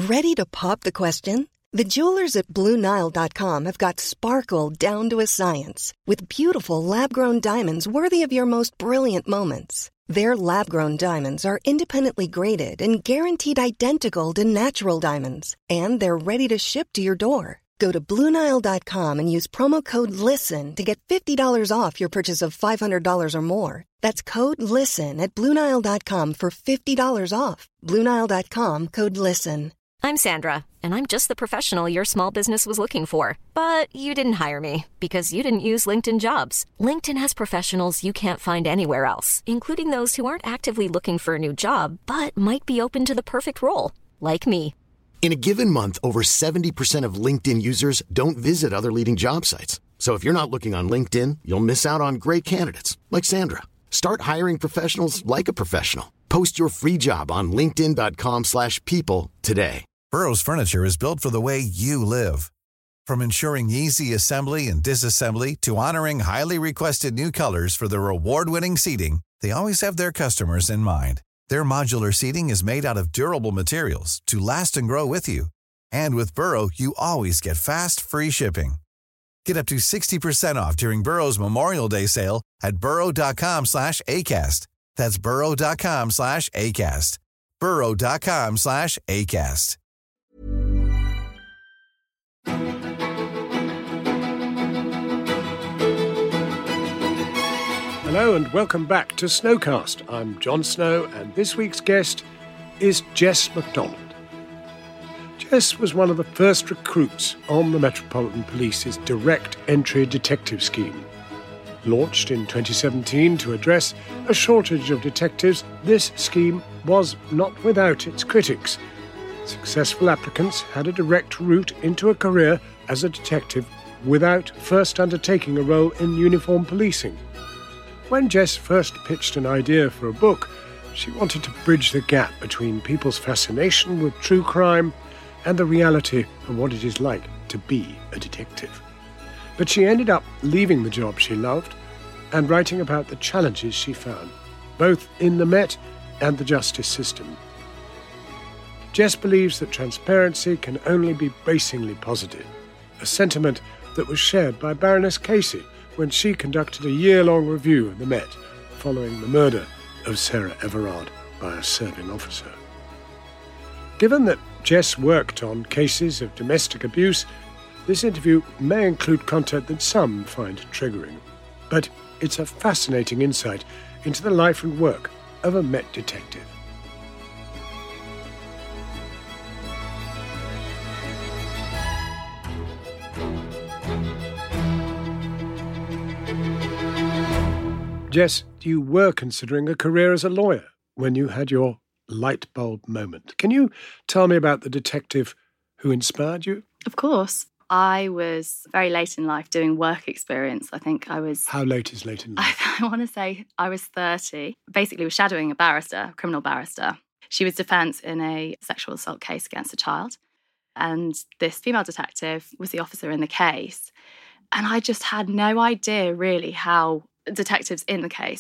Ready to pop the question? The jewelers at BlueNile.com have got sparkle down to a science with beautiful lab-grown diamonds worthy of your most brilliant moments. Their lab-grown diamonds are independently graded and guaranteed identical to natural diamonds, and they're ready to ship to your door. Go to BlueNile.com and use promo code LISTEN to get $50 off your purchase of $500 or more. That's code LISTEN at BlueNile.com for $50 off. BlueNile.com, code LISTEN. I'm Sandra, and I'm just the professional your small business was looking for. But you didn't hire me because you didn't use LinkedIn Jobs. LinkedIn has professionals you can't find anywhere else, including those who aren't actively looking for a new job, but might be open to the perfect role, like me. In a given month, over 70% of LinkedIn users don't visit other leading job sites. So if you're not looking on LinkedIn, you'll miss out on great candidates like Sandra. Start hiring professionals like a professional. Post your free job on linkedin.com/people today. Burrow's furniture is built for the way you live. From ensuring easy assembly and disassembly to honoring highly requested new colors for their award-winning seating, they always have their customers in mind. Their modular seating is made out of durable materials to last and grow with you. And with Burrow, you always get fast, free shipping. Get up to 60% off during Burrow's Memorial Day sale at burrow.com/ACAST. That's burrow.com/ACAST. burrow.com/ACAST. Hello and welcome back to Snowcast. I'm Jon Snow and this week's guest is Jess MacDonald. Jess was one of the first recruits on the Metropolitan Police's direct entry detective scheme. Launched in 2017 to address a shortage of detectives, this scheme was not without its critics. Successful applicants had a direct route into a career as a detective without first undertaking a role in uniform policing. When Jess first pitched an idea for a book, she wanted to bridge the gap between people's fascination with true crime and the reality of what it is like to be a detective. But she ended up leaving the job she loved and writing about the challenges she found, both in the Met and the justice system. Jess believes that transparency can only be bracingly positive, a sentiment that was shared by Baroness Casey when she conducted a year-long review of the Met following the murder of Sarah Everard by a serving officer. Given that Jess worked on cases of domestic abuse, this interview may include content that some find triggering. But it's a fascinating insight into the life and work of a Met detective. Jess, you were considering a career as a lawyer when you had your light bulb moment. Can you tell me about the detective who inspired you? Of course. I was very late in life doing work experience. I think I was... How late is late in life? I want to say I was 30. Basically, was shadowing a barrister, a criminal barrister. She was defence in a sexual assault case against a child. And this female detective was the officer in the case. And I just had no idea really how detectives in the case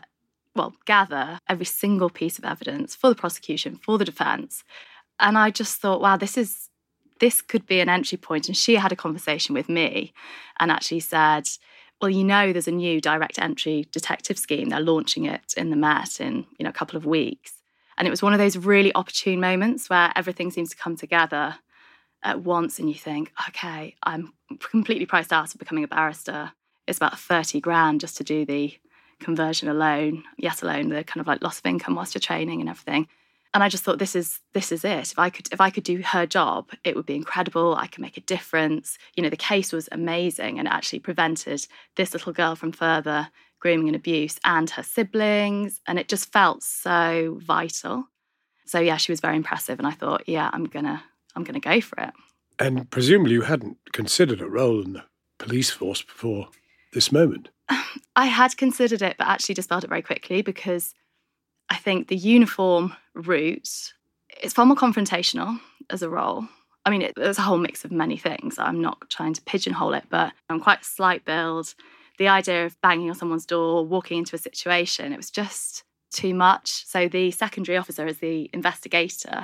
gather every single piece of evidence for the prosecution, for the defence. And I just thought, wow, this could be an entry point. And she had a conversation with me and actually said, well, there's a new direct entry detective scheme. They're launching it in the Met in a couple of weeks. And it was one of those really opportune moments where everything seems to come together at once and you think, okay, I'm completely priced out of becoming a barrister. It's about 30 grand just to do the conversion alone, the kind of like loss of income whilst you're training and everything. And I just thought, this is it. If I could do her job, it would be incredible. I could make a difference. The case was amazing and actually prevented this little girl from further grooming and abuse and her siblings. And it just felt so vital. So yeah, she was very impressive. And I thought, yeah, I'm gonna go for it. And presumably you hadn't considered a role in the police force before this moment. I had considered it, but actually dispelled it very quickly because I think the uniform route is far more confrontational as a role. I mean, there's a whole mix of many things. I'm not trying to pigeonhole it, but I'm quite a slight build. The idea of banging on someone's door, walking into a situation, it was just too much. So the secondary officer, as the investigator,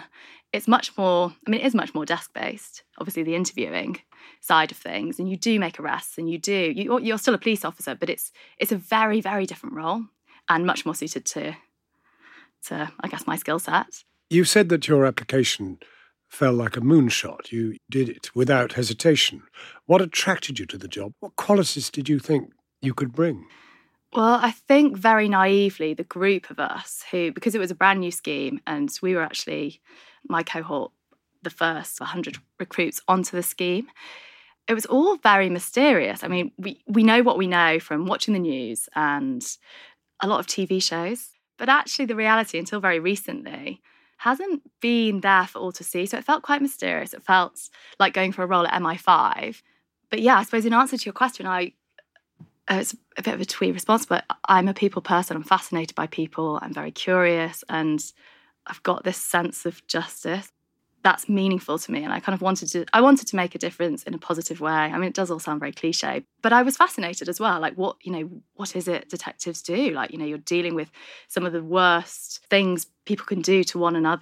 it's much more, it is much more desk-based, obviously the interviewing side of things, and you do make arrests, and you're still a police officer, but it's a very, very different role and much more suited to I guess, my skill set. You said that your application fell like a moonshot. You did it without hesitation. What attracted you to the job? What qualities did you think you could bring? Well, I think very naively, the group of us who, because it was a brand new scheme, and we were actually, my cohort, the first 100 recruits onto the scheme, it was all very mysterious. I mean, we know what we know from watching the news and a lot of TV shows, but actually the reality, until very recently, hasn't been there for all to see. So it felt quite mysterious. It felt like going for a role at MI5. But yeah, I suppose in answer to your question, it's a bit of a twee response, but I'm a people person. I'm fascinated by people. I'm very curious, and I've got this sense of justice that's meaningful to me. And I kind of wanted to make a difference in a positive way. I mean, it does all sound very cliche, but I was fascinated as well. Like, what is it detectives do? Like, you're dealing with some of the worst things people can do to one another.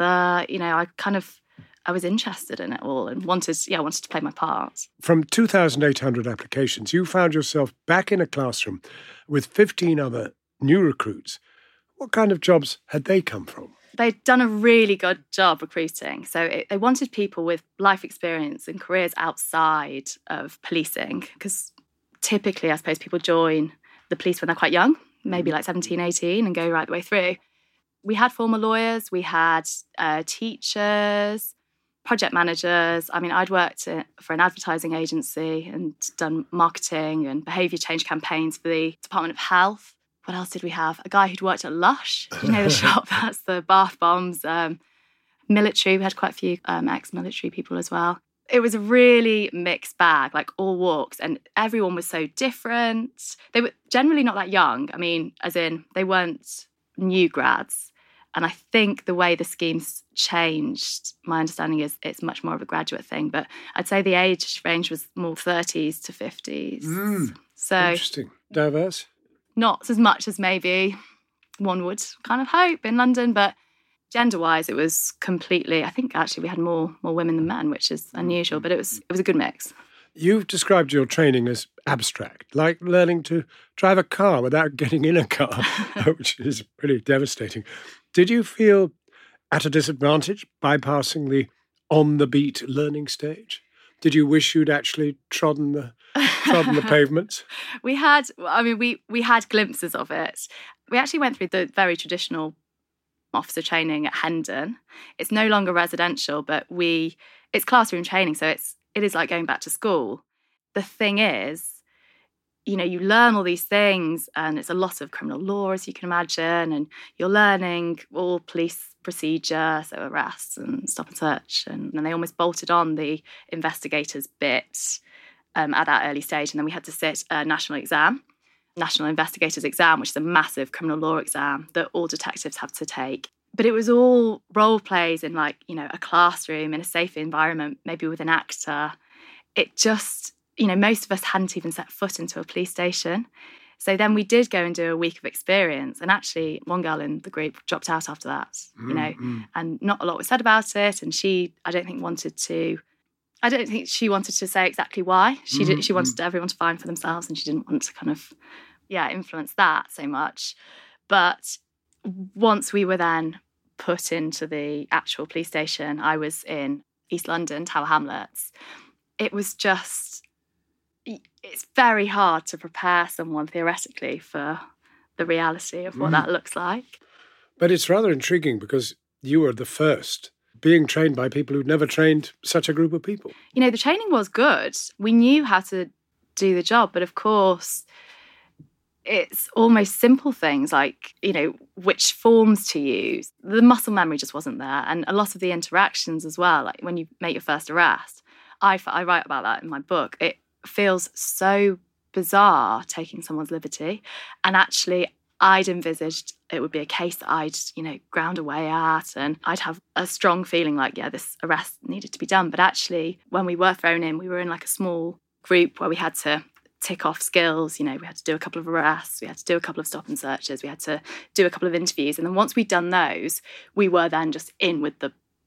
I was interested in it all and wanted to play my part. From 2,800 applications, you found yourself back in a classroom with 15 other new recruits. What kind of jobs had they come from? They'd done a really good job recruiting. So they wanted people with life experience and careers outside of policing, because typically, I suppose, people join the police when they're quite young, maybe like 17, 18, and go right the way through. We had former lawyers, we had teachers, project managers. I mean, I'd worked for an advertising agency and done marketing and behaviour change campaigns for the Department of Health. What else did we have? A guy who'd worked at Lush. Do you know the shop? That's the bath bombs. Military. We had quite a few ex-military people as well. It was a really mixed bag, like all walks, and everyone was so different. They were generally not that young. I mean, as in, they weren't new grads. And I think the way the scheme's changed, my understanding is it's much more of a graduate thing. But I'd say the age range was more 30s to 50s. So interesting. Diverse? Not as much as maybe one would kind of hope in London, but gender-wise, it was completely, I think actually we had more women than men, which is unusual, but it was a good mix. You've described your training as abstract, like learning to drive a car without getting in a car, which is pretty devastating. Did you feel at a disadvantage bypassing the on-the-beat learning stage? Did you wish you'd actually trodden the pavements? We had glimpses of it. We actually went through the very traditional officer training at Hendon. It's no longer residential, but it's classroom training, so it is like going back to school. The thing is, you learn all these things, and it's a lot of criminal law, as you can imagine, and you're learning all police procedure, so arrests and stop and search, and then they almost bolted on the investigators bit at that early stage, and then we had to sit a national investigators exam, which is a massive criminal law exam that all detectives have to take. But it was all role plays in a classroom in a safe environment, maybe with an actor. It just, most of us hadn't even set foot into a police station. So then we did go and do a week of experience, and actually one girl in the group dropped out after that, and not a lot was said about it, and I don't think she wanted to say exactly why. She wanted everyone to find for themselves, and she didn't want to kind of, influence that so much. But once we were then put into the actual police station, I was in East London, Tower Hamlets. It was just, it's very hard to prepare someone theoretically for the reality of what that looks like. But it's rather intriguing because you were the first being trained by people who'd never trained such a group of people. The training was good. We knew how to do the job, but of course, it's almost simple things like, which forms to use. The muscle memory just wasn't there. And a lot of the interactions as well, like when you make your first arrest, I write about that in my book. It feels so bizarre taking someone's liberty. And actually, I'd envisaged it would be a case that I'd, ground away at, and I'd have a strong feeling like, this arrest needed to be done. But actually, when we were thrown in, we were in like a small group where we had to tick off skills. We had to do a couple of arrests, we had to do a couple of stop and searches, we had to do a couple of interviews. And then once we'd done those, we were then just in with the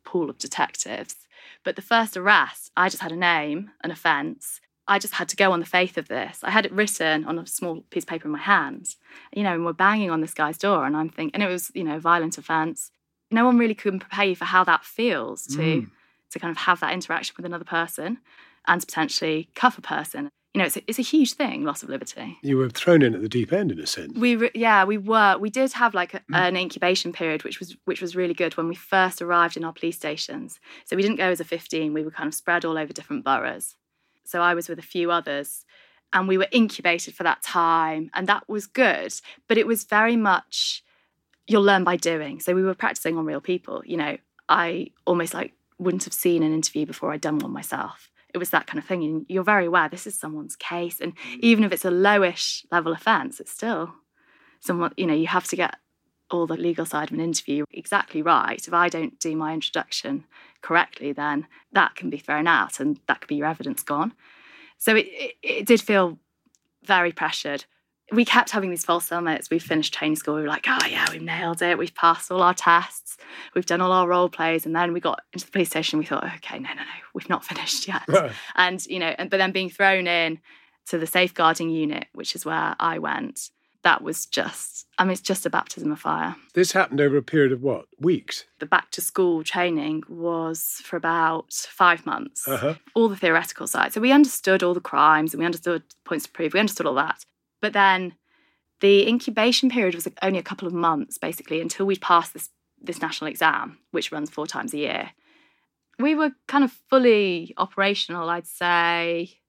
pool of detectives. But the first arrest, I just had a name, an offence. I just had to go on the faith of this. I had it written on a small piece of paper in my hand, and we're banging on this guy's door, and I'm thinking, and it was, a violent offence. No one really can prepare you for how that feels to kind of have that interaction with another person and to potentially cuff a person. It's a huge thing, loss of liberty. You were thrown in at the deep end, in a sense. We were. We did have an incubation period, which was really good when we first arrived in our police stations. So we didn't go as a 15. We were kind of spread all over different boroughs. So I was with a few others, and we were incubated for that time, and that was good. But it was very much, you'll learn by doing. So we were practicing on real people. I almost wouldn't have seen an interview before I'd done one myself. It was that kind of thing. And you're very aware this is someone's case. And even if it's a lowish level offence, it's still someone, you have to get all the legal side of an interview exactly right. If I don't do my introduction correctly, then that can be thrown out and that could be your evidence gone. So it did feel very pressured. We kept having these false summits. We finished training school. We were like, oh yeah, we've nailed it. We've passed all our tests. We've done all our role plays. And then we got into the police station. We thought, okay, no, we've not finished yet. Right. And, but then being thrown in to the safeguarding unit, which is where I went, that was it's just a baptism of fire. This happened over a period of what, weeks? The back to school training was for about 5 months, all the theoretical side. So we understood all the crimes and we understood points to prove. We understood all that. But then the incubation period was only a couple of months, basically, until we passed this national exam, which runs 4 times a year. We were kind of fully operational, I'd say,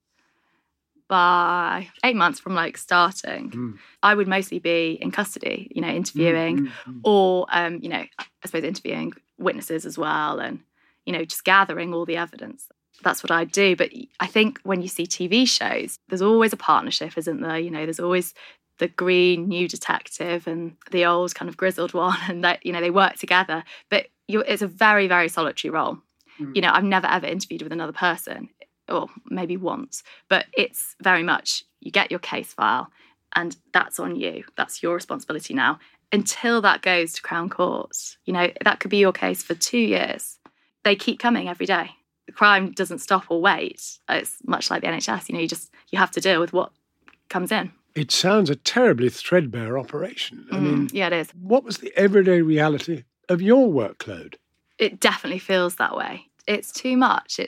by 8 months from starting. I would mostly be in custody, interviewing or, I suppose interviewing witnesses as well and, just gathering all the evidence. That's what I do. But I think when you see TV shows, there's always a partnership, isn't there? There's always the green new detective and the old kind of grizzled one and that, they work together. But it's a very, very solitary role. I've never ever interviewed with another person, or maybe once, but it's very much you get your case file and that's on you. That's your responsibility now until that goes to Crown Court. That could be your case for 2 years. They keep coming every day. The crime doesn't stop or wait. It's much like the NHS. You have to deal with what comes in. It sounds a terribly threadbare operation. I mean, yeah, it is. What was the everyday reality of your workload? It definitely feels that way. It's too much.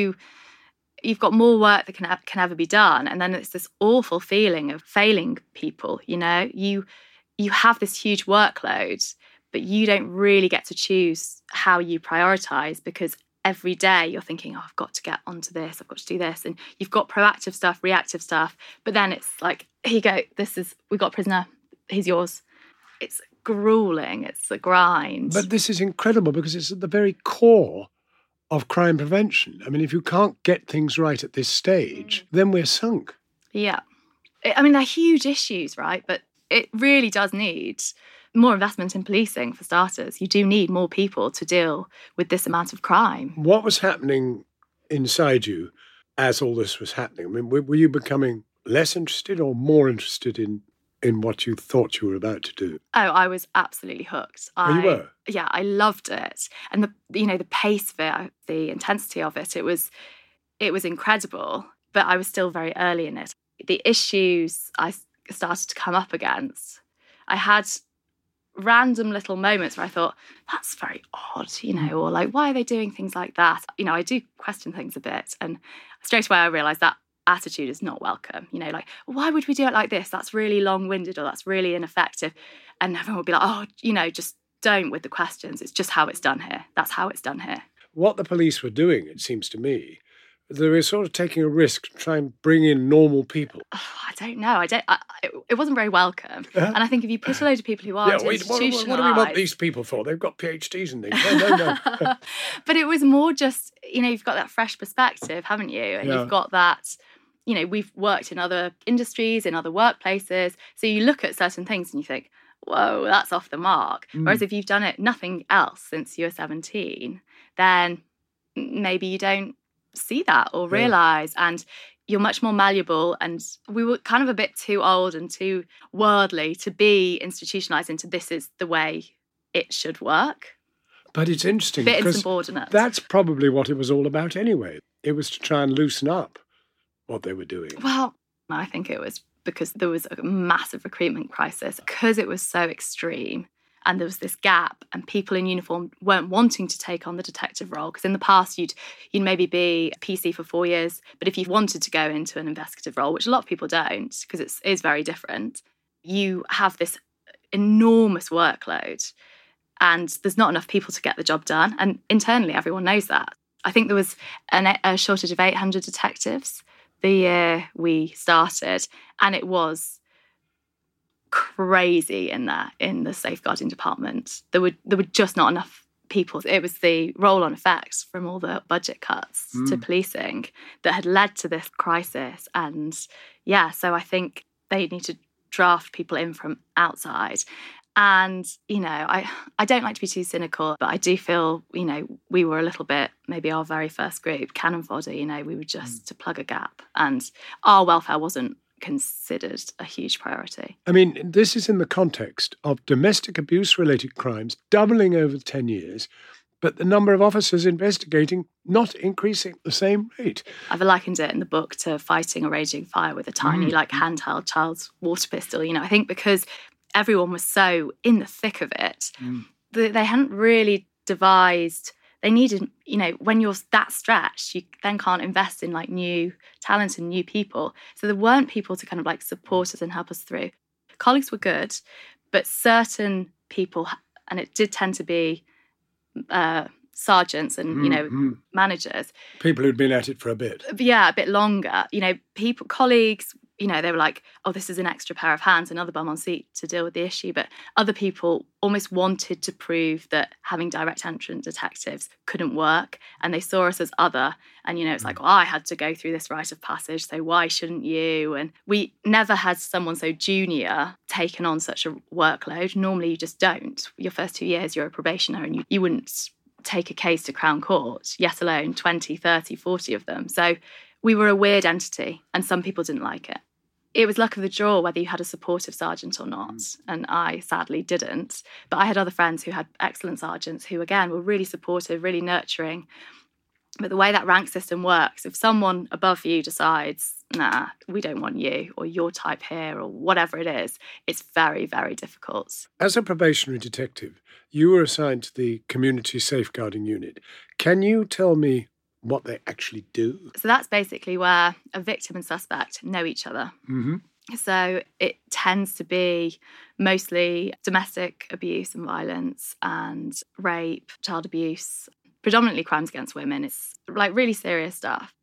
You've got more work that can ever be done. And then it's this awful feeling of failing people, You have this huge workload, but you don't really get to choose how you prioritise because every day you're thinking, I've got to get onto this, I've got to do this. And you've got proactive stuff, reactive stuff. But then it's like, here you go, we've got a prisoner, he's yours. It's gruelling, it's a grind. But this is incredible because it's at the very core of crime prevention. I mean, if you can't get things right at this stage, then we're sunk. Yeah. They're huge issues, right? But it really does need more investment in policing, for starters. You do need more people to deal with this amount of crime. What was happening inside you as all this was happening? I mean, were you becoming less interested or more interested in what you thought you were about to do? Oh, I was absolutely hooked. You were? Yeah, I loved it. And the pace of it, the intensity of it, it was incredible. But I was still very early in it. The issues I started to come up against, I had random little moments where I thought, that's very odd, or why are they doing things like that? I do question things a bit. And straight away I realised that attitude is not welcome. Why would we do it like this? That's really long-winded or that's really ineffective. And everyone would be like, just don't with the questions. It's just how it's done here. That's how it's done here. What the police were doing, it seems to me, they were sort of taking a risk to try and bring in normal people. I don't know. It wasn't very welcome. And I think if you put a load of people who are institutionalised... What do we want these people for? They've got PhDs and things. No. But it was more just, you've got that fresh perspective, haven't you? And you've got that... we've worked in other industries, in other workplaces. So you look at certain things and you think, whoa, that's off the mark. Whereas if you've done nothing else since you were 17, then maybe you don't see that or realise. And you're much more malleable. And we were kind of a bit too old and too worldly to be institutionalised into this is the way it should work. But it's interesting bit because insubordinate. that's probably what it was all about anyway. It was to try and loosen up what they were doing. Well, I think it was because there was a massive recruitment crisis, because it was so extreme and there was this gap and people in uniform weren't wanting to take on the detective role. Because in the past, you'd maybe be a PC for 4 years, but if you wanted to go into an investigative role, which a lot of people don't, because it is very different, you have this enormous workload and there's not enough people to get the job done. And internally, everyone knows that. I think there was a shortage of 800 detectives the year we started, and it was crazy in the safeguarding department. There were just not enough people. It was the roll-on effects from all the budget cuts to policing that had led to this crisis. And yeah, so I think they need to draft people in from outside. And, you know, I don't like to be too cynical, but I do feel, you know, we were a little bit, maybe our very first group, cannon fodder, you know, we were just to plug a gap. And our welfare wasn't considered a huge priority. I mean, this is in the context of domestic abuse-related crimes doubling over 10 years, but the number of officers investigating not increasing at the same rate. I've likened it in the book to fighting a raging fire with a tiny, handheld child's water pistol. You know, I think because everyone was so in the thick of it, they hadn't really devised. They needed, you know, when you're that stretched, you then can't invest in like new talent and new people. So there weren't people to kind of like support us and help us through. Colleagues were good, but certain people, and it did tend to be sergeants and, you know, managers. People who'd been at it for a bit. Yeah, a bit longer. You know, colleagues, you know, they were like, oh, this is an extra pair of hands, another bum on seat to deal with the issue. But other people almost wanted to prove that having direct entrant detectives couldn't work. And they saw us as other. And, you know, it's like, well, I had to go through this rite of passage, so why shouldn't you? And we never had someone so junior taken on such a workload. Normally you just don't. Your first 2 years, you're a probationer and you wouldn't take a case to Crown Court, yet alone 20, 30, 40 of them. So we were a weird entity and some people didn't like it. It was luck of the draw whether you had a supportive sergeant or not, and I sadly didn't. But I had other friends who had excellent sergeants who, again, were really supportive, really nurturing. But the way that rank system works, if someone above you decides, nah, we don't want you or your type here or whatever it is, it's very, very difficult. As a probationary detective, you were assigned to the Community Safeguarding Unit. Can you tell me what they actually do? So that's basically where a victim and suspect know each other. So it tends to be mostly domestic abuse and violence and rape, child abuse, predominantly crimes against women. It's like really serious stuff.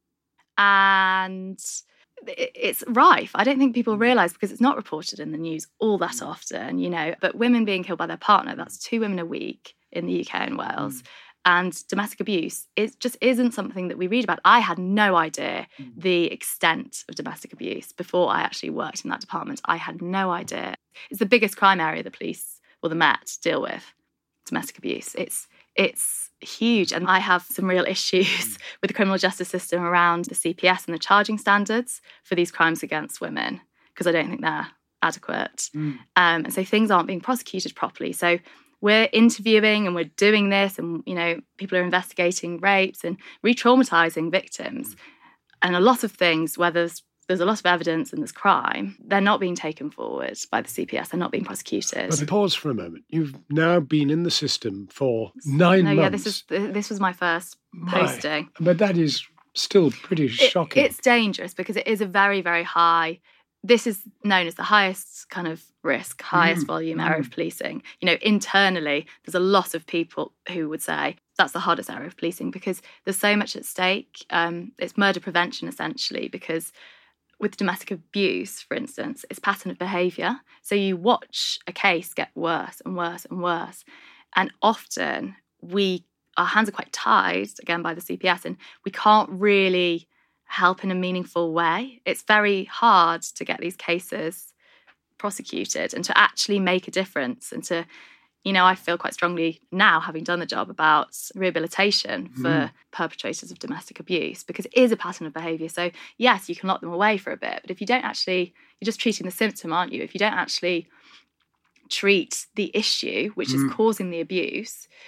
And it's rife. I don't think people realise because it's not reported in the news all that often, you know, but women being killed by their partner, that's 2 women a week in the UK and Wales. And domestic abuse, it just isn't something that we read about. I had no idea the extent of domestic abuse before I actually worked in that department. I had no idea. It's the biggest crime area the police or the Met deal with, domestic abuse. It's huge. And I have some real issues with the criminal justice system around the CPS and the charging standards for these crimes against women, because I don't think they're adequate. And so things aren't being prosecuted properly. So we're interviewing and we're doing this and, you know, people are investigating rapes and re-traumatising victims. And a lot of things where there's a lot of evidence and there's crime, they're not being taken forward by the CPS. They're not being prosecuted. But pause for a moment. You've now been in the system for 9 months. Yeah, this was my first posting. But that is still pretty shocking. It's dangerous because it is a very, very high... This is known as the highest kind of risk, highest volume area of policing. You know, internally, there's a lot of people who would say that's the hardest area of policing because there's so much at stake. It's murder prevention, essentially, because with domestic abuse, for instance, it's pattern of behaviour. So you watch a case get worse and worse and worse. And often our hands are quite tied, again, by the CPS, and we can't really help in a meaningful way. It's very hard to get these cases prosecuted and to actually make a difference and to, you know, I feel quite strongly now, having done the job, about rehabilitation for perpetrators of domestic abuse because it is a pattern of behaviour. So yes, you can lock them away for a bit, but if you don't actually, you're just treating the symptom, aren't you? If you don't actually treat the issue, which is causing the abuse,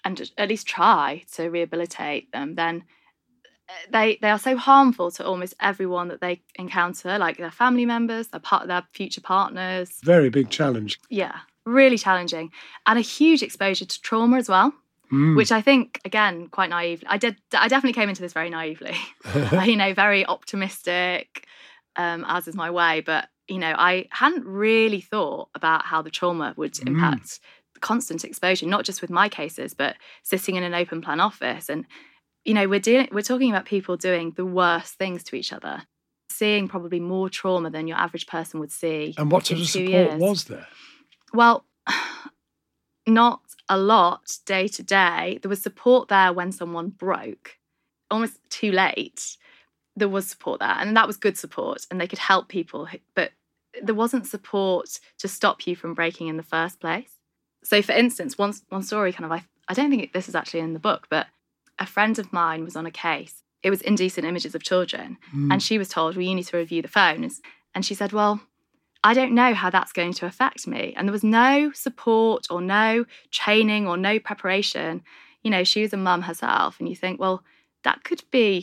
and at least try to rehabilitate them, then they are so harmful to almost everyone that they encounter, like their family members, their future partners. Very big challenge. Yeah, really challenging. And a huge exposure to trauma as well, which I think, again, quite naive. I definitely came into this very naively, very optimistic, as is my way. But, I hadn't really thought about how the trauma would impact constant exposure, not just with my cases, but sitting in an open plan office. And, we're talking about people doing the worst things to each other, seeing probably more trauma than your average person would see. And what sort of support was there? Well, not a lot day to day. There was support there when someone broke, almost too late. There was support there, and that was good support, and they could help people, but there wasn't support to stop you from breaking in the first place. So, for instance, one story I don't think this is actually in the book, but a friend of mine was on a case. It was indecent images of children, and she was told, well, you need to review the phones. And she said, well, I don't know how that's going to affect me. And there was no support or no training or no preparation. She was a mum herself, and you think, well, that could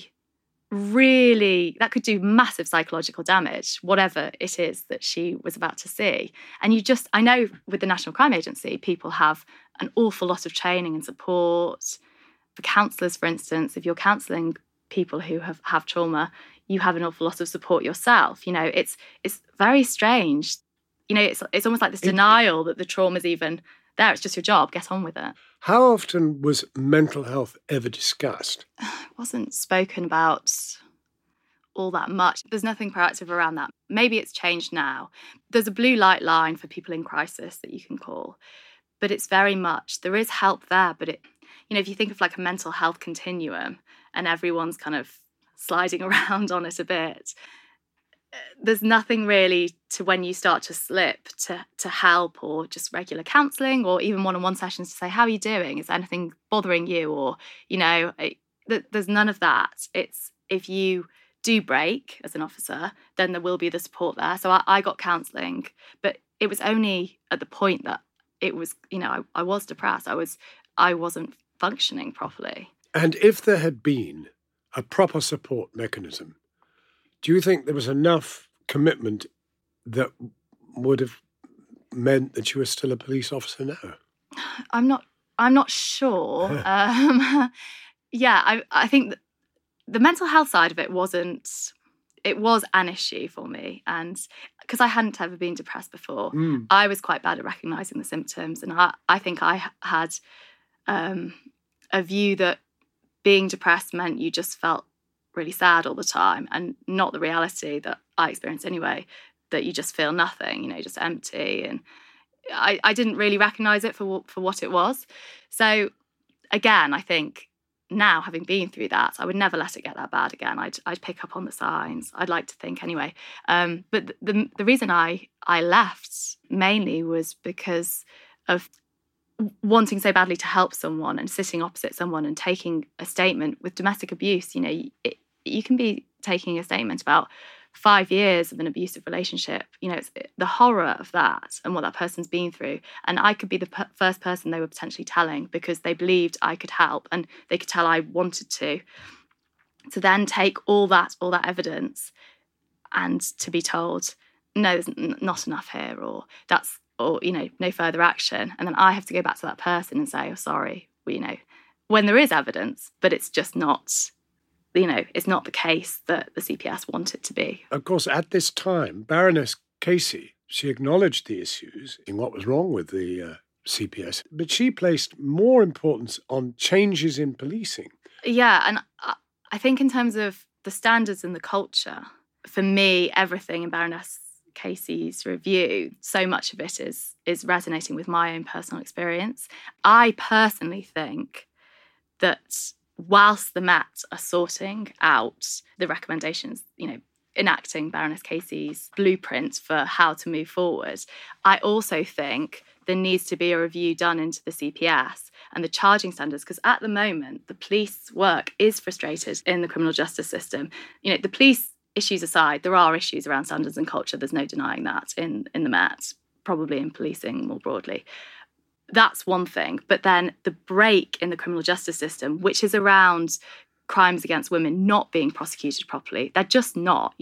do massive psychological damage, whatever it is that she was about to see. And I know with the National Crime Agency, people have an awful lot of training and support. For counsellors, for instance, if you're counselling people who have trauma, you have an awful lot of support yourself. It's very strange. It's almost like this denial that the trauma's even there. It's just your job. Get on with it. How often was mental health ever discussed? It wasn't spoken about all that much. There's nothing proactive around that. Maybe it's changed now. There's a blue light line for people in crisis that you can call, but it's very much, there is help there, but if you think of like a mental health continuum and everyone's kind of sliding around on it a bit, there's nothing really to, when you start to slip, to help, or just regular counselling or even one-on-one sessions to say, how are you doing? Is anything bothering you? Or, there's none of that. It's, if you do break as an officer, then there will be the support there. So I got counselling, but it was only at the point that it was, I was depressed. I wasn't functioning properly. And if there had been a proper support mechanism, do you think there was enough commitment that would have meant that you were still a police officer now? I'm not sure. I think the mental health side of it was an issue for me, and because I hadn't ever been depressed before, I was quite bad at recognising the symptoms, and I think I had a view that being depressed meant you just felt really sad all the time, and not the reality that I experienced anyway, that you just feel nothing, just empty. And I didn't really recognise it for what it was. So again, I think now, having been through that, I would never let it get that bad again. I'd pick up on the signs. I'd like to think anyway. But the reason I left mainly was because of wanting so badly to help someone and sitting opposite someone and taking a statement with domestic abuse. You can be taking a statement about 5 years of an abusive relationship. It's the horror of that and what that person's been through. And I could be the first person they were potentially telling because they believed I could help and they could tell I wanted to then take all that evidence and to be told, no, there's not enough here, or no further action. And then I have to go back to that person and say, oh, sorry, when there is evidence, but it's just not, it's not the case that the CPS want it to be. Of course, at this time, Baroness Casey, she acknowledged the issues in what was wrong with the CPS, but she placed more importance on changes in policing. Yeah, and I think in terms of the standards and the culture, for me, everything in Baroness Casey's review, so much of it is resonating with my own personal experience. I personally think that whilst the Met are sorting out the recommendations, enacting Baroness Casey's blueprint for how to move forward, I also think there needs to be a review done into the CPS and the charging standards, because at the moment, the police work is frustrated in the criminal justice system. The police issues aside, there are issues around standards and culture. There's no denying that in the Met, probably in policing more broadly. That's one thing. But then the break in the criminal justice system, which is around crimes against women not being prosecuted properly. They're just not,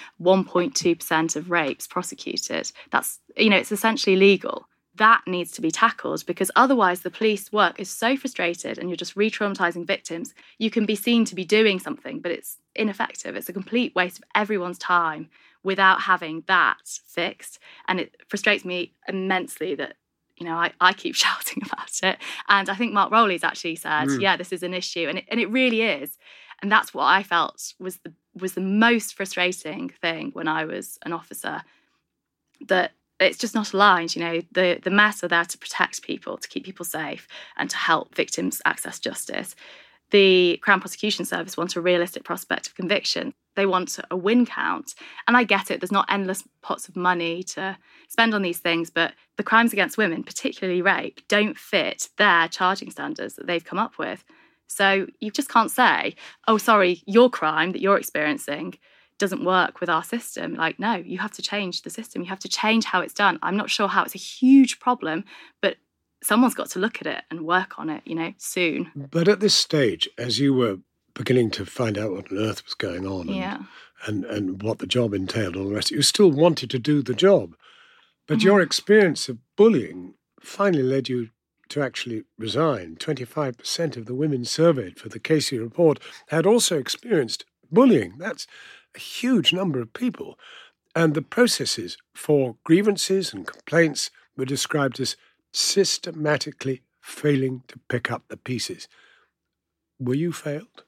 1.2% of rapes prosecuted. That's, it's essentially illegal. That needs to be tackled, because otherwise the police work is so frustrated and you're just re-traumatising victims. You can be seen to be doing something, but it's ineffective. It's a complete waste of everyone's time without having that fixed. And it frustrates me immensely that, I keep shouting about it. And I think Mark Rowley's actually said, this is an issue. And it really is. And that's what I felt was the most frustrating thing when I was an officer, that it's just not aligned. The Met are there to protect people, to keep people safe, and to help victims access justice. The Crown Prosecution Service want a realistic prospect of conviction. They want a win count. And I get it, there's not endless pots of money to spend on these things, but the crimes against women, particularly rape, don't fit their charging standards that they've come up with. So you just can't say, oh, sorry, your crime that you're experiencing doesn't work with our system. Like, no, you have to change the system. You have to change how it's done. I'm not sure how it's a huge problem, but someone's got to look at it and work on it, soon. But at this stage, as you were beginning to find out what on earth was going on and what the job entailed and all the rest, you still wanted to do the job. But your experience of bullying finally led you to actually resign. 25% of the women surveyed for the Casey report had also experienced bullying. That's a huge number of people. And the processes for grievances and complaints were described as systematically failing to pick up the pieces. Were you failed?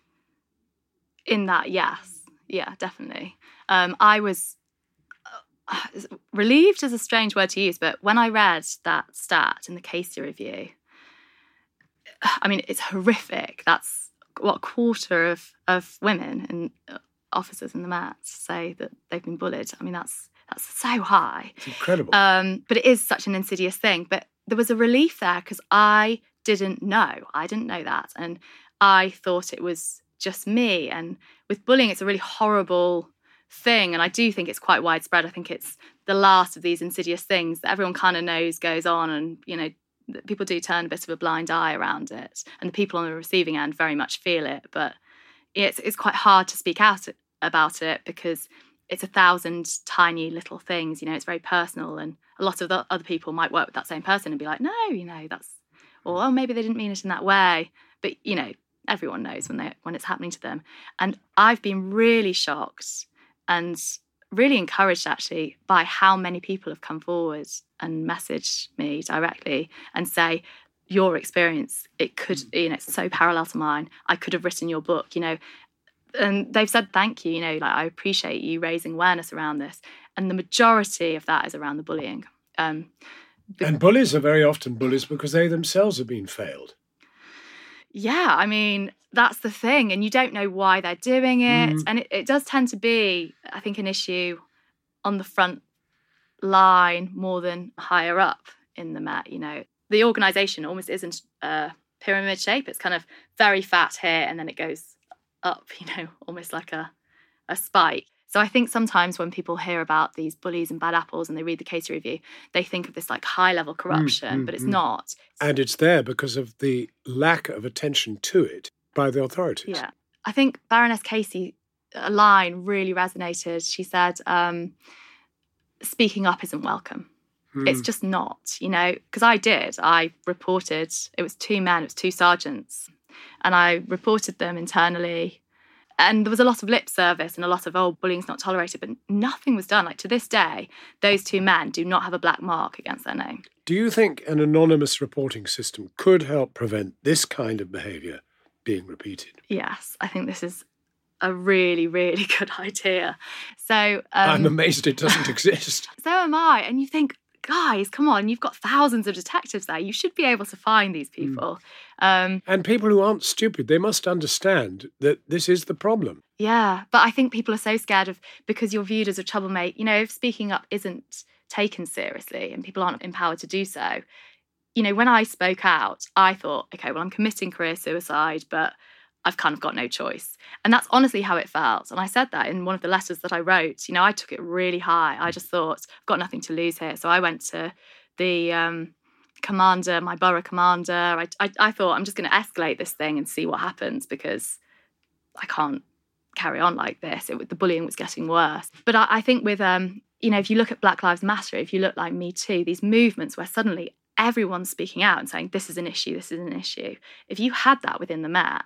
In that, yes. Yeah, definitely. I was relieved is a strange word to use, but when I read that stat in the Casey review, I mean, it's horrific. That's what, a quarter of women and officers in the Met say that they've been bullied. I mean, that's so high. It's incredible. But it is such an insidious thing. But there was a relief there because I didn't know. I didn't know that. And I thought it was just me. And with bullying, it's a really horrible thing. And I do think it's quite widespread. I think it's the last of these insidious things that everyone kind of knows goes on. And, people do turn a bit of a blind eye around it. And the people on the receiving end very much feel it. But it's quite hard to speak out about it because it's 1,000 tiny little things, it's very personal, and a lot of the other people might work with that same person and be like, no, that's, or oh, maybe they didn't mean it in that way. But, everyone knows when it's happening to them. And I've been really shocked and really encouraged, actually, by how many people have come forward and messaged me directly and say, your experience, it could, it's so parallel to mine. I could have written your book, and they've said thank you, I appreciate you raising awareness around this. And the majority of that is around the bullying. And bullies are very often bullies because they themselves have been failed. Yeah, I mean, that's the thing. And you don't know why they're doing it. And it does tend to be, I think, an issue on the front line more than higher up in the Met. The organisation almost isn't a pyramid shape. It's kind of very fat here and then it goes up, almost like a spike. So I think sometimes when people hear about these bullies and bad apples and they read the Casey review, they think of this like high-level corruption, but it's not. And it's there because of the lack of attention to it by the authorities. Yeah. I think Baroness Casey, a line really resonated. She said, speaking up isn't welcome. It's just not, because I reported, it was 2 men, it was 2 sergeants, and I reported them internally. And there was a lot of lip service and a lot of, bullying's not tolerated, but nothing was done. Like, to this day, those 2 men do not have a black mark against their name. Do you think an anonymous reporting system could help prevent this kind of behaviour being repeated? Yes, I think this is a really, really good idea. So I'm amazed it doesn't exist. So am I. And you think, guys, come on, you've got thousands of detectives there. You should be able to find these people. And people who aren't stupid, they must understand that this is the problem. Yeah, but I think people are so scared of, because you're viewed as a troublemaker, if speaking up isn't taken seriously and people aren't empowered to do so. When I spoke out, I thought, okay, well, I'm committing career suicide, but I've kind of got no choice. And that's honestly how it felt. And I said that in one of the letters that I wrote. I took it really high. I just thought, I've got nothing to lose here. So I went to the commander, my borough commander. I thought, I'm just going to escalate this thing and see what happens, because I can't carry on like this. The bullying was getting worse. But I think with, if you look at Black Lives Matter, if you look like Me Too, these movements where suddenly everyone's speaking out and saying, this is an issue, this is an issue. If you had that within the Met,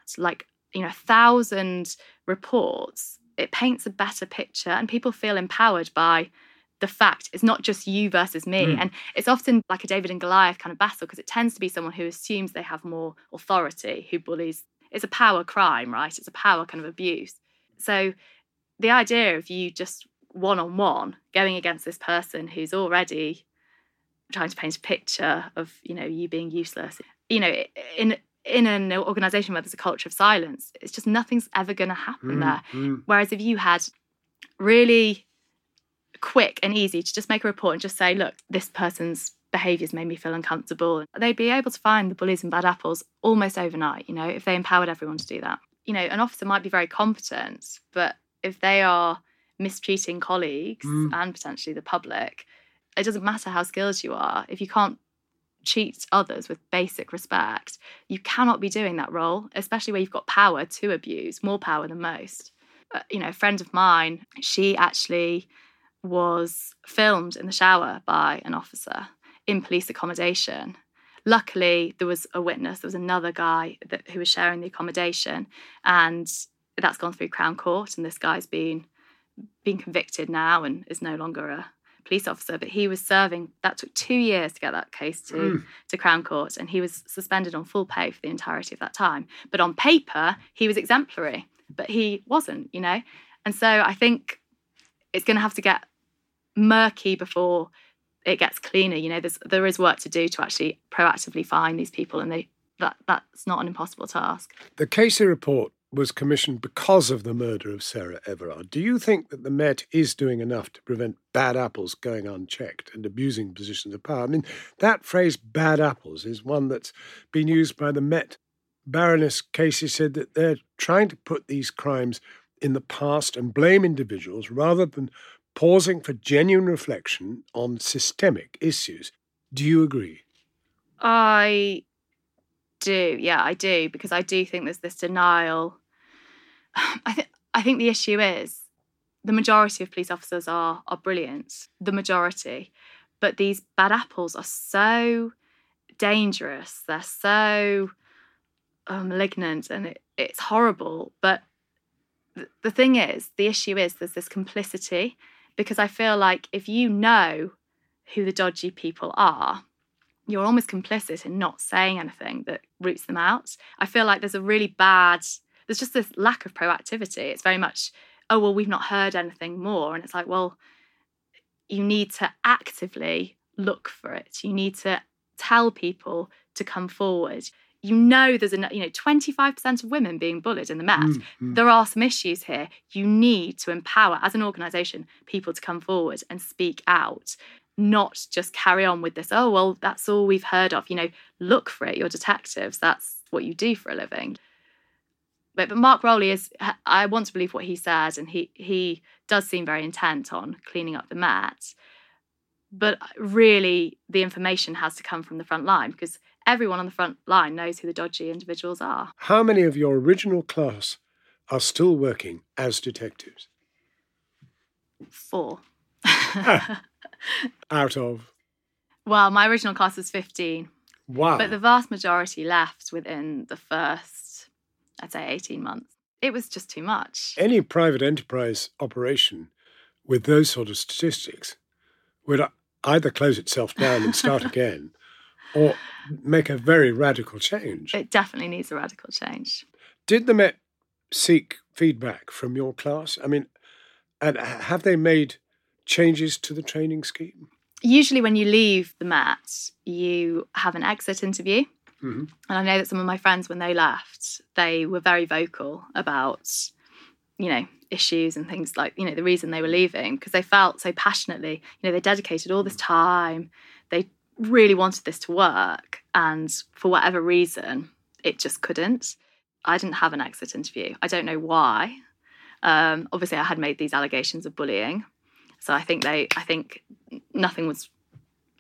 1,000 reports, it paints a better picture, and people feel empowered by the fact it's not just you versus me. And it's often like a David and Goliath kind of battle, because it tends to be someone who assumes they have more authority, who bullies. It's a power crime, right? It's a power kind of abuse. So the idea of you just one-on-one going against this person who's already trying to paint a picture of, you being useless, in an organisation where there's a culture of silence, it's just nothing's ever going to happen there. Whereas if you had really quick and easy to just make a report and just say, look, this person's behaviours made me feel uncomfortable, they'd be able to find the bullies and bad apples almost overnight, if they empowered everyone to do that. An officer might be very competent, but if they are mistreating colleagues and potentially the public, it doesn't matter how skilled you are. If you can't treat others with basic respect, you cannot be doing that role, especially where you've got power to abuse, more power than most. A friend of mine, she actually was filmed in the shower by an officer in police accommodation. Luckily, there was a witness. There was another guy who was sharing the accommodation, and that's gone through Crown Court, and this guy's been convicted now and is no longer a police officer. But he was serving, that took 2 years to get that case to Crown Court, and he was suspended on full pay for the entirety of that time. But on paper, he was exemplary, but he wasn't, And so I think it's going to have to get murky before it gets cleaner. There is work to do to actually proactively find these people, and that's not an impossible task. The Casey report was commissioned because of the murder of Sarah Everard. Do you think that the Met is doing enough to prevent bad apples going unchecked and abusing positions of power? I mean, that phrase, bad apples, is one that's been used by the Met. Baroness Casey said that they're trying to put these crimes in the past and blame individuals rather than pausing for genuine reflection on systemic issues. Do you agree? I do. Yeah, I do, because I do think there's this denial. I think the issue is the majority of police officers are brilliant, the majority, but these bad apples are so dangerous. They're so malignant, and it's horrible. But the thing is, the issue is there's this complicity, because I feel like if you know who the dodgy people are, you're almost complicit in not saying anything that roots them out. I feel like there's just this lack of proactivity. It's very much, oh, well, we've not heard anything more. And it's like, well, you need to actively look for it. You need to tell people to come forward. There's 25% of women being bullied in the Met. There are some issues here. You need to empower, as an organisation, people to come forward and speak out, not just carry on with this, oh, well, that's all we've heard of. Look for it. You're detectives. That's what you do for a living. But Mark Rowley I want to believe what he said, and he does seem very intent on cleaning up the Met. But really, the information has to come from the front line, because everyone on the front line knows who the dodgy individuals are. How many of your original class are still working as detectives? 4. Out of? Well, my original class was 15. Wow. But the vast majority left within the first, I'd say, 18 months. It was just too much. Any private enterprise operation with those sort of statistics would either close itself down and start again, or make a very radical change. It definitely needs a radical change. Did the Met seek feedback from your class? I mean, and have they made changes to the training scheme? Usually when you leave the Met, you have an exit interview. Mm-hmm. And I know that some of my friends, when they left, they were very vocal about, issues and things like, the reason they were leaving, because they felt so passionately, they dedicated all this time. They really wanted this to work. And for whatever reason, it just couldn't. I didn't have an exit interview. I don't know why. Obviously, I had made these allegations of bullying. So I think nothing was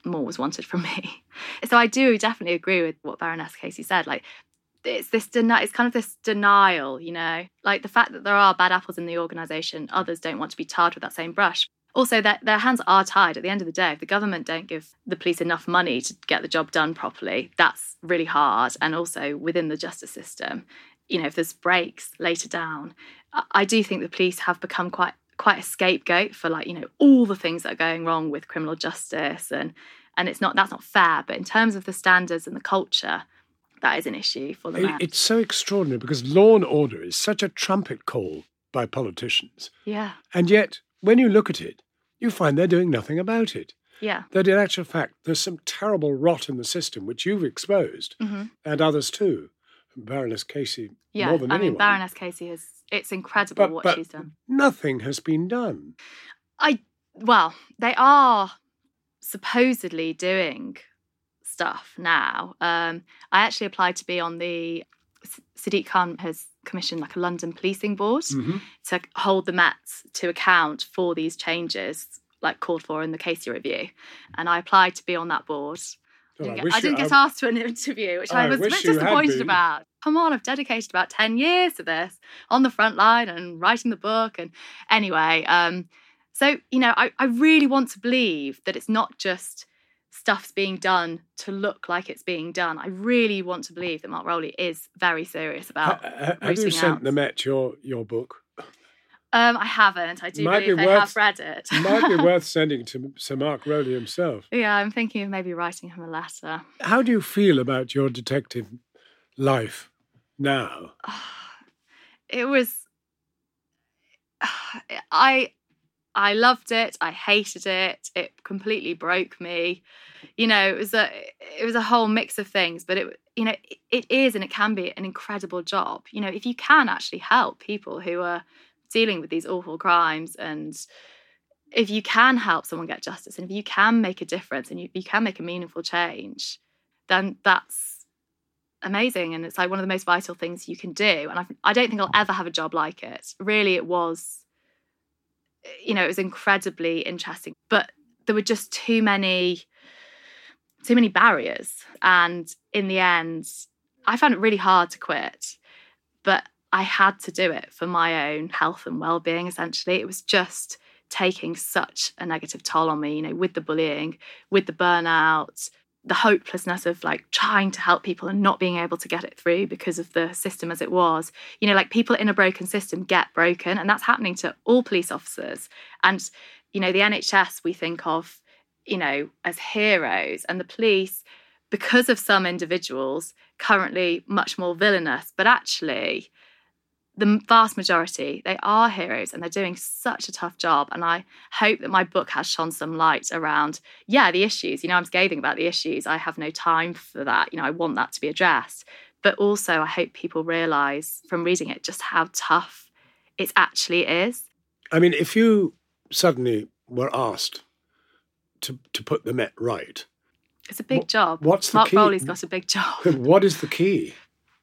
more was wanted from me. So I do definitely agree with what Baroness Casey said. Like, it's kind of this denial, you know, like the fact that there are bad apples in the organisation, others don't want to be tarred with that same brush. Also, their hands are tied. At the end of the day, if the government don't give the police enough money to get the job done properly, that's really hard. And also within the justice system, you know, if there's breaks later down, I do think the police have become quite a scapegoat for, like, you know, all the things that are going wrong with criminal justice, and that's not fair. But in terms of the standards and the culture, that is an issue for the Met. It's so extraordinary because law and order is such a trumpet call by politicians. Yeah. And yet, when you look at it, you find they're doing nothing about it. Yeah. That in actual fact, there's some terrible rot in the system, which you've exposed, and others too. Baroness Casey, more than anyone. Baroness Casey it's incredible what she's done. Nothing has been done. They are supposedly doing stuff now. I actually applied to be on the Sadiq Khan has commissioned like a London policing board to hold the Met to account for these changes, like called for in the Casey review, and I applied to be on that board. I didn't get asked to an interview, which I was a bit disappointed about. Come on, I've dedicated about 10 years to this, on the front line and writing the book. And anyway, so, you know, I really want to believe that it's not just stuff's being done to look like it's being done. I really want to believe that Mark Rowley is very serious about have you sent the Met your book? I haven't. I do believe they have read it. It might be worth sending to Sir Mark Rowley himself. Yeah, I'm thinking of maybe writing him a letter. How do you feel about your detective life now? It was... I loved it. I hated it. It completely broke me. You know, it was a whole mix of things, but it is and it can be an incredible job. You know, if you can actually help people who are dealing with these awful crimes, and if you can help someone get justice, and if you can make a difference and you can make a meaningful change, then that's amazing. And it's like one of the most vital things you can do. And I don't think I'll ever have a job like it. Really, it was, you know, it was incredibly interesting, but there were just too many barriers. And in the end, I found it really hard to quit, but I had to do it for my own health and well-being, essentially. It was just taking such a negative toll on me, you know, with the bullying, with the burnout, the hopelessness of like trying to help people and not being able to get it through because of the system as it was. You know, like people in a broken system get broken, and that's happening to all police officers. And, you know, the NHS we think of, you know, as heroes, and the police, because of some individuals, currently much more villainous, but actually the vast majority, they are heroes and they're doing such a tough job. And I hope that my book has shone some light around, the issues. You know, I'm scathing about the issues. I have no time for that. You know, I want that to be addressed. But also I hope people realise from reading it just how tough it actually is. I mean, if you suddenly were asked to put the Met right... It's a big job. What's the key? Mark Rowley's got a big job. What is the key?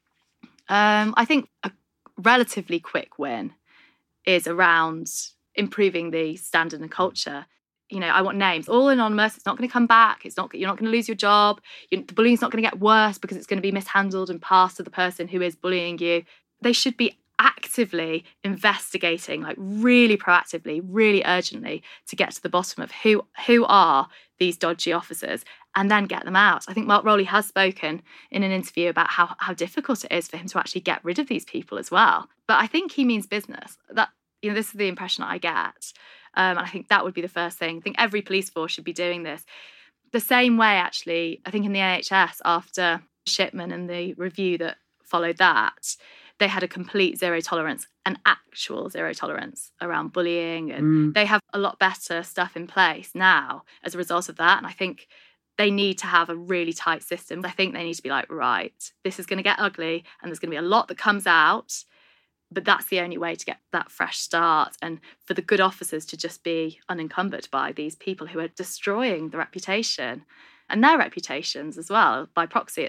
I think relatively quick win is around improving the standard and culture. You know, I want names, all anonymous. It's not going to come back. You're not going to lose your job. The bullying's not going to get worse because it's going to be mishandled and passed to the person who is bullying you. They should be actively investigating, like really proactively, really urgently, to get to the bottom of who are these dodgy officers and then get them out. I think Mark Rowley has spoken in an interview about how difficult it is for him to actually get rid of these people as well. But I think he means business. That, you know, this is the impression that I get. And I think that would be the first thing. I think every police force should be doing this. The same way, actually, I think in the NHS, after Shipman and the review that followed that, they had a complete zero tolerance, an actual zero tolerance around bullying. And they have a lot better stuff in place now as a result of that. And I think they need to have a really tight system. I think they need to be like, right, this is going to get ugly and there's going to be a lot that comes out, but that's the only way to get that fresh start and for the good officers to just be unencumbered by these people who are destroying the reputation and their reputations as well by proxy.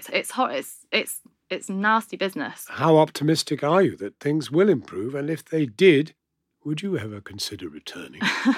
It's nasty business. How optimistic are you that things will improve? And if they did, Would you ever consider returning?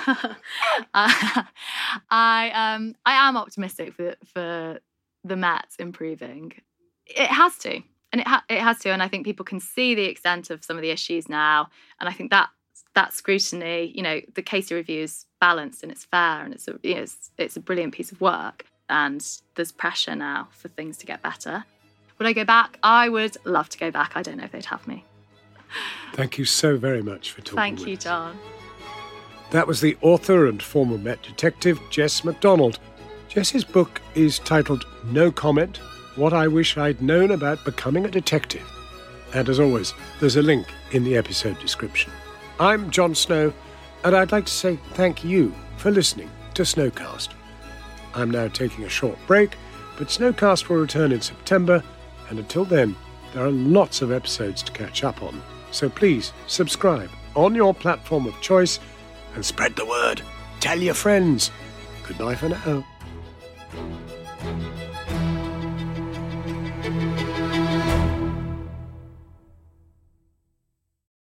I am optimistic for the Met improving. It has to, and it has to, and I think people can see the extent of some of the issues now, and I think that scrutiny, the Casey review is balanced and it's fair, and it's a brilliant piece of work, and there's pressure now for things to get better. Would I go back? I would love to go back. I don't know if they'd have me. Thank you so very much for talking Thank with you, us. John. That was the author and former Met detective, Jess McDonald. Jess's book is titled No Comment, What I Wish I'd Known About Becoming a Detective. And as always, there's a link in the episode description. I'm Jon Snow, and I'd like to say thank you for listening to Snowcast. I'm now taking a short break, but Snowcast will return in September, and until then, there are lots of episodes to catch up on. So please subscribe on your platform of choice and spread the word. Tell your friends. Goodbye for now.